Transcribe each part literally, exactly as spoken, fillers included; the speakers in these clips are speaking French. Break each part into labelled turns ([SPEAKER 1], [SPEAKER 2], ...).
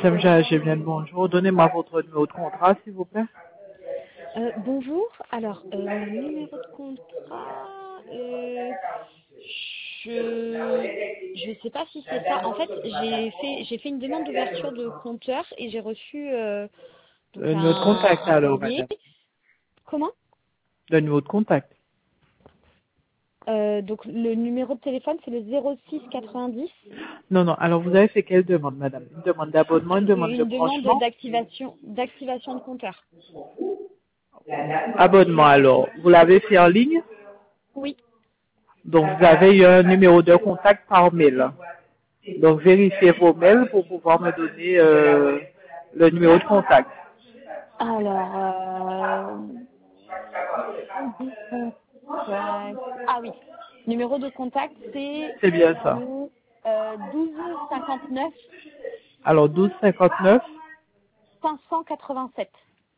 [SPEAKER 1] M G A G, bien le bonjour. Donnez-moi votre numéro de contrat, s'il vous plaît.
[SPEAKER 2] Euh, bonjour. Alors, euh, mon numéro de contrat, euh, je ne sais pas si c'est ça. En fait, j'ai fait j'ai fait une demande d'ouverture de compteur et j'ai reçu euh, donc
[SPEAKER 1] Le numéro de
[SPEAKER 2] un,
[SPEAKER 1] contact,
[SPEAKER 2] un
[SPEAKER 1] alors,
[SPEAKER 2] courrier.
[SPEAKER 1] madame.
[SPEAKER 2] Comment?
[SPEAKER 1] Le numéro de contact.
[SPEAKER 2] Euh, donc le numéro de téléphone c'est le zéro six quatre-vingt-dix.
[SPEAKER 1] Non, non. Alors, vous avez fait quelle demande, madame? Une demande d'abonnement, une demande de
[SPEAKER 2] Une demande
[SPEAKER 1] branchement?
[SPEAKER 2] d'activation d'activation de compteur.
[SPEAKER 1] Abonnement, alors. Vous l'avez fait en ligne?
[SPEAKER 2] Oui.
[SPEAKER 1] Donc, vous avez eu un numéro de contact par mail. Donc, vérifiez vos mails pour pouvoir me donner euh, le numéro de contact.
[SPEAKER 2] Alors, euh, contact. Ah oui. Numéro de contact, c'est
[SPEAKER 1] C'est bien ça.
[SPEAKER 2] le euh, douze cinquante-neuf
[SPEAKER 1] Alors, douze cinquante-neuf.
[SPEAKER 2] cinq cent quatre-vingt-sept.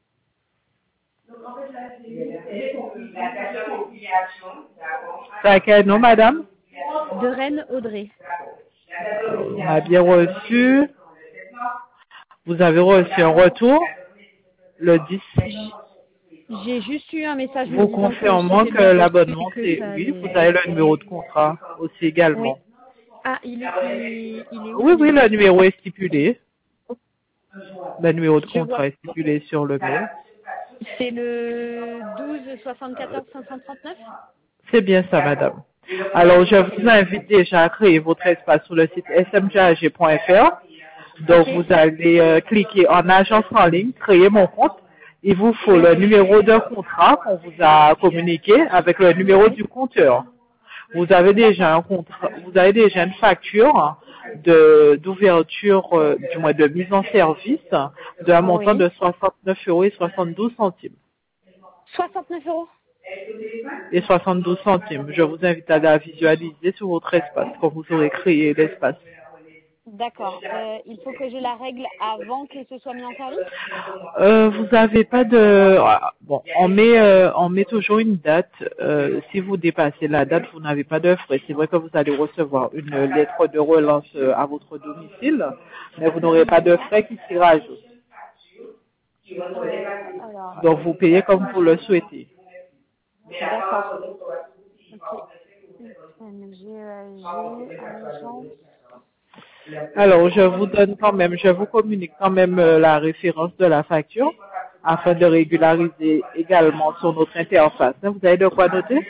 [SPEAKER 1] C'est à quel nom, madame?
[SPEAKER 2] De Rennes Audrey.
[SPEAKER 1] On a bien reçu. Vous avez reçu un retour le dix.
[SPEAKER 2] J- J'ai juste eu un message me
[SPEAKER 1] Vous
[SPEAKER 2] disant que
[SPEAKER 1] confirmant
[SPEAKER 2] c'était
[SPEAKER 1] que
[SPEAKER 2] bien reçu et
[SPEAKER 1] l'abonnement,
[SPEAKER 2] que
[SPEAKER 1] c'est
[SPEAKER 2] ça
[SPEAKER 1] oui. Vous
[SPEAKER 2] allait.
[SPEAKER 1] avez le numéro de contrat aussi
[SPEAKER 2] Oui.
[SPEAKER 1] également.
[SPEAKER 2] Ah, il est, il, il est où
[SPEAKER 1] Oui,
[SPEAKER 2] le
[SPEAKER 1] oui,
[SPEAKER 2] numéro
[SPEAKER 1] le
[SPEAKER 2] de
[SPEAKER 1] numéro
[SPEAKER 2] contrat?
[SPEAKER 1] est stipulé. Le numéro de
[SPEAKER 2] Je
[SPEAKER 1] contrat
[SPEAKER 2] vois.
[SPEAKER 1] est stipulé sur le mail.
[SPEAKER 2] C'est le douze soixante-quatorze cinq cent trente-neuf.
[SPEAKER 1] C'est bien ça, madame. Alors, je
[SPEAKER 2] Ok.
[SPEAKER 1] vous invite déjà à créer votre espace sur le site s m g a g point f r. Donc,
[SPEAKER 2] Ok.
[SPEAKER 1] vous allez euh, cliquer en agence en ligne, créer mon compte. Il vous faut
[SPEAKER 2] Oui.
[SPEAKER 1] le numéro de contrat qu'on vous a communiqué avec le numéro
[SPEAKER 2] Oui.
[SPEAKER 1] du compteur. Vous avez déjà
[SPEAKER 2] D'accord.
[SPEAKER 1] un contrat, vous avez déjà une facture de d'ouverture, euh, du moins de mise en service, d'un montant
[SPEAKER 2] Oui.
[SPEAKER 1] de soixante-neuf euros et soixante-douze centimes.
[SPEAKER 2] soixante-neuf euros.
[SPEAKER 1] Et soixante-douze centimes. Je vous invite à la visualiser sur votre espace quand vous aurez créé l'espace.
[SPEAKER 2] D'accord. Euh, il faut que je la règle avant que ce soit mis en service?
[SPEAKER 1] Euh, vous n'avez pas de ah, bon, on met euh, on met toujours une date. Euh, si vous dépassez la date, vous n'avez pas de frais. C'est vrai que vous allez recevoir une lettre de relance euh, à votre domicile, mais vous n'aurez pas
[SPEAKER 2] Oui.
[SPEAKER 1] de frais qui s'y rajoutent.
[SPEAKER 2] Euh, alors,
[SPEAKER 1] Donc vous payez comme vous le souhaitez.
[SPEAKER 2] d'accord. Ok. M G E A G, agence.
[SPEAKER 1] Alors je vous donne quand même, je vous communique quand même euh, la référence de la facture afin de régulariser également sur notre interface. Vous avez de quoi noter?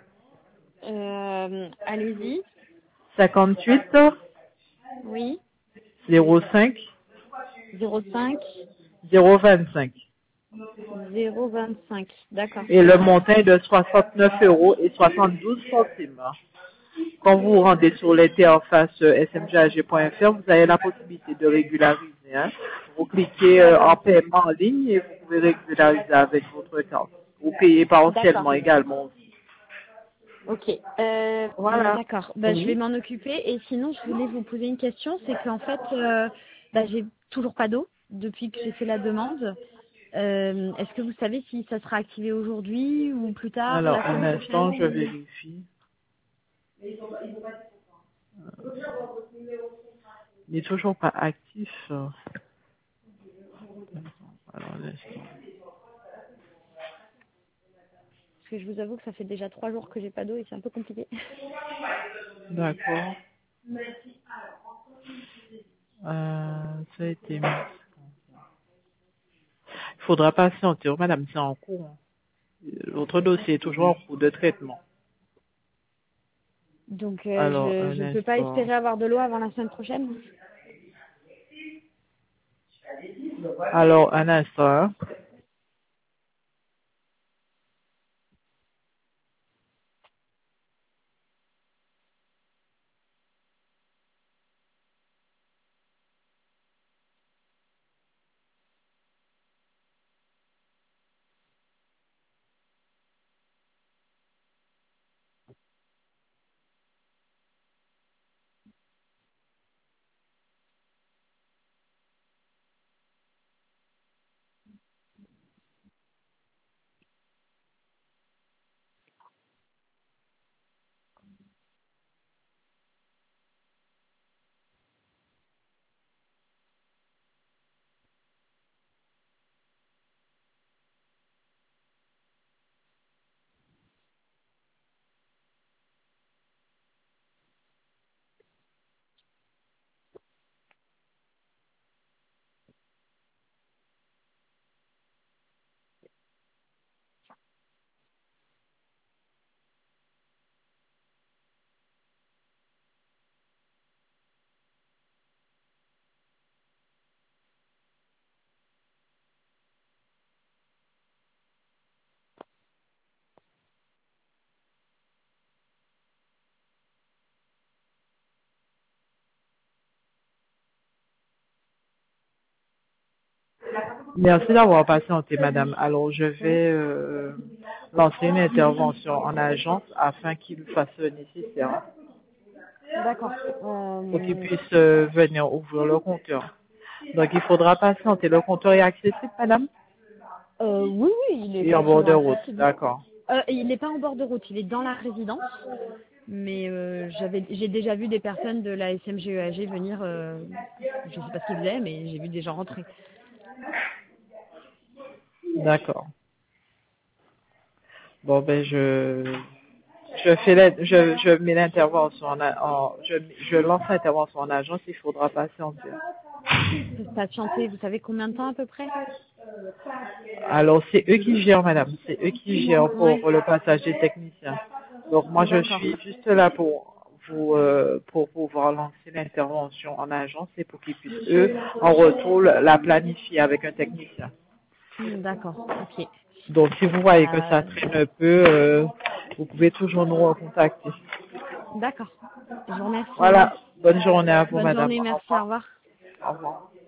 [SPEAKER 2] Euh, allez-y.
[SPEAKER 1] cinquante-huit
[SPEAKER 2] Oui.
[SPEAKER 1] zéro cinq
[SPEAKER 2] zéro cinq
[SPEAKER 1] zéro vingt-cinq.
[SPEAKER 2] zéro vingt-cinq. D'accord.
[SPEAKER 1] Et le montant est de soixante-neuf euros et soixante-douze centimes. Quand vous vous rendez sur l'interface euh, s m g a g point f r, vous avez la possibilité de régulariser. Hein. Vous cliquez euh, en
[SPEAKER 2] D'accord.
[SPEAKER 1] paiement en ligne et vous pouvez régulariser avec votre carte. Vous payez
[SPEAKER 2] D'accord.
[SPEAKER 1] partiellement également aussi.
[SPEAKER 2] Ok. Euh,
[SPEAKER 1] Voilà.
[SPEAKER 2] d'accord. Bah, je vais
[SPEAKER 1] Oui.
[SPEAKER 2] m'en occuper. Et sinon, je voulais vous poser une question. C'est qu'en fait, euh, bah, j'ai toujours pas d'eau depuis que j'ai fait la demande. Euh, Est-ce que vous savez si ça sera activé aujourd'hui ou plus tard,
[SPEAKER 1] Alors,
[SPEAKER 2] la
[SPEAKER 1] un
[SPEAKER 2] semaine
[SPEAKER 1] instant,
[SPEAKER 2] prochaine
[SPEAKER 1] je
[SPEAKER 2] ou...
[SPEAKER 1] vérifie. Il n'est toujours pas actif. euh. Alors, un instant.
[SPEAKER 2] Parce que je vous avoue que ça fait déjà trois jours que j'ai pas d'eau et c'est un peu compliqué.
[SPEAKER 1] D'accord. Euh, ça a été mis. Il faudra patienter, oh, madame, c'est en cours. Hein. L'autre dossier est toujours en cours de traitement.
[SPEAKER 2] Donc, euh,
[SPEAKER 1] Alors,
[SPEAKER 2] je
[SPEAKER 1] un
[SPEAKER 2] je peux pas
[SPEAKER 1] instant.
[SPEAKER 2] espérer avoir de l'eau avant la semaine prochaine.
[SPEAKER 1] Alors, un instant. Hein. Merci d'avoir patienté, madame. Alors, je vais euh, lancer une intervention en agence afin qu'il fasse le nécessaire
[SPEAKER 2] D'accord.
[SPEAKER 1] pour qu'il
[SPEAKER 2] Euh,
[SPEAKER 1] puisse euh, venir ouvrir le compteur. Donc, il faudra patienter. Le compteur est accessible, madame?
[SPEAKER 2] euh, oui, oui, il est
[SPEAKER 1] Et en bord
[SPEAKER 2] facilement
[SPEAKER 1] de route,
[SPEAKER 2] accessible.
[SPEAKER 1] d'accord.
[SPEAKER 2] Euh, il n'est pas en bord de route, il est dans la résidence. Mais euh, j'avais, j'ai déjà vu des personnes de la S M G E A G venir. Euh, je sais pas ce qu'ils faisaient, mais j'ai vu des gens rentrer.
[SPEAKER 1] D'accord. Bon, ben, je, je fais la, je, je mets l'intervention en, a- en je, je lance l'intervention en agence, il faudra patienter.
[SPEAKER 2] Patienter, vous savez combien de temps à peu près?
[SPEAKER 1] Alors, c'est eux qui gèrent, madame. C'est eux qui gèrent pour
[SPEAKER 2] Ouais,
[SPEAKER 1] le passage des techniciens. Donc, moi, je
[SPEAKER 2] d'accord.
[SPEAKER 1] suis juste là pour vous, euh, pour pouvoir lancer l'intervention en agence et pour qu'ils puissent, eux, en retour, la planifier avec un technicien.
[SPEAKER 2] Hmm, d'accord, ok.
[SPEAKER 1] Donc, si vous voyez que ça
[SPEAKER 2] Euh,
[SPEAKER 1] traîne un peu, euh, vous pouvez toujours nous recontacter.
[SPEAKER 2] d'accord. Je vous remercie.
[SPEAKER 1] Voilà. Bonne journée à vous,
[SPEAKER 2] Bonne
[SPEAKER 1] madame.
[SPEAKER 2] journée,
[SPEAKER 1] Au
[SPEAKER 2] merci, au
[SPEAKER 1] revoir.
[SPEAKER 2] revoir.
[SPEAKER 1] Au revoir.